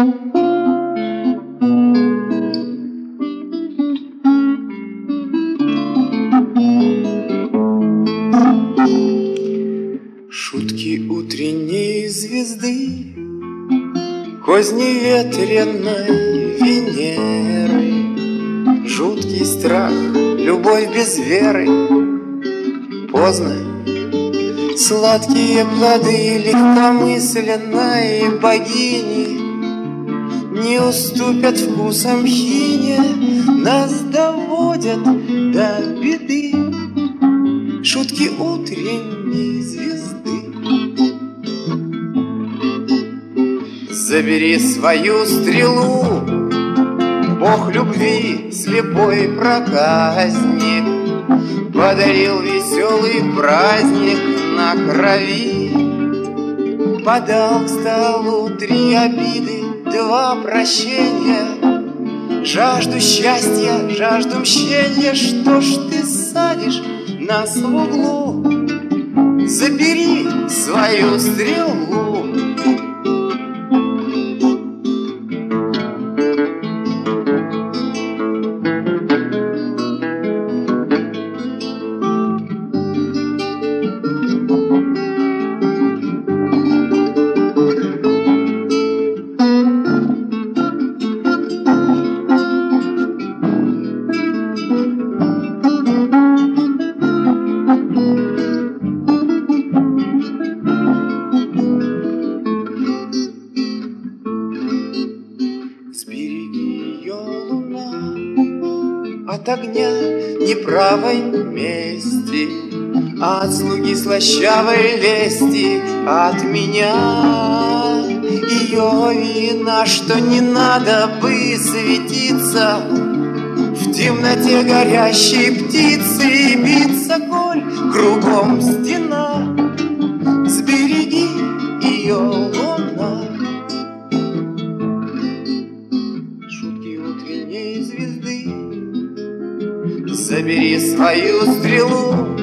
Шутки утренней звезды, козни ветреной Венеры, жуткий страх, любовь без веры. Поздно сладкие плоды легкомысленной богини не уступят вкусам хине, нас доводят до беды. Шутки утренней звезды. Забери свою стрелу, Бог любви, слепой проказник, подарил веселый праздник на крови. Подал к столу 3 обиды, 2 прощения, жажду счастья, жажду мщения. Что ж ты садишь нас в углу? Забери свою стрелу. Сбереги ее, луна, от огня неправой мести, от слуги слащавой лести, от меня. Ее вина, что не надо бы светиться в темноте горящей птицы и биться, коль кругом стена. Сбереги ее, луна. Шутки утренней звезды. Забери свою стрелу,